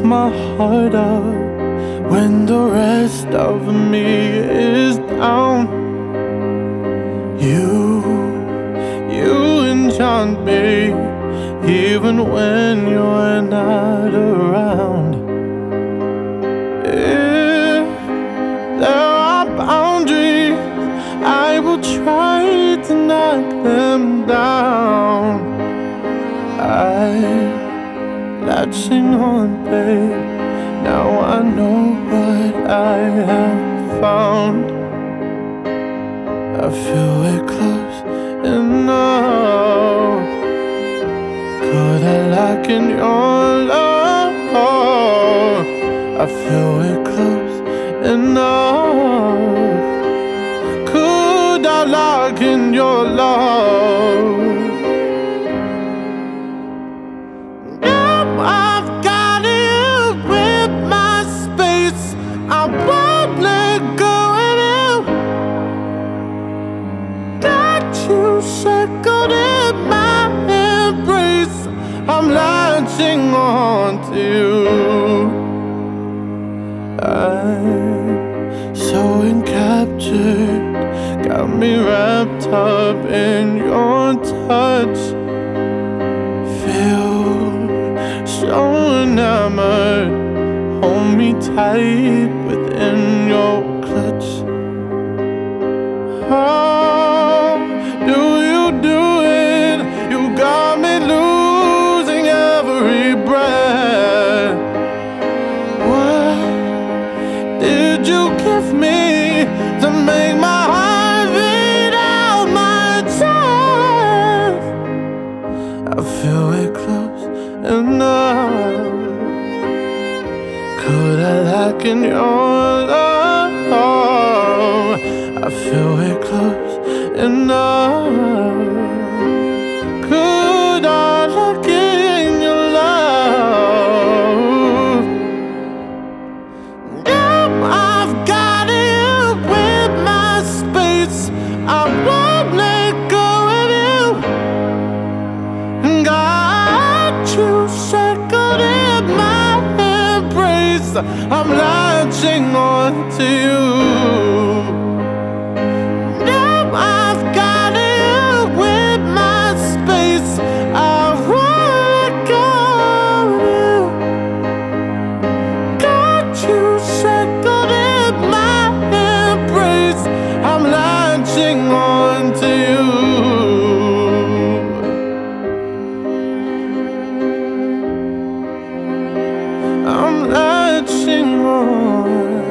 my heart up when the rest of me is down. You enchant me even when you're not around. If there are boundaries, I will try to knock them down. I'm latching on, babe. Now I know what I have found. I feel we're close enough. Could I lock in your love? I feel we're close enough. Could I lock in your love? I've got you with my space. I won't let go of you. Got you shackled in my embrace. I'm latching on to you. I'm so encaptured, got me wrapped up in your touch. Feel so enamored, hold me tight within your clutch. How do you do it? You got me losing every breath. What did you give me to make my heart beat out my chest? I feel we're close enough. Could I lock in your love? I feel we're close enough. Could I lock in your love? I've got you with my space. I won't let go of you. Got you shackled in my embrace. I'm latching on to you. I've got you with my space. I won't let go of you. Got you shackled in my embrace. I'm latching on to you. I'm latching on.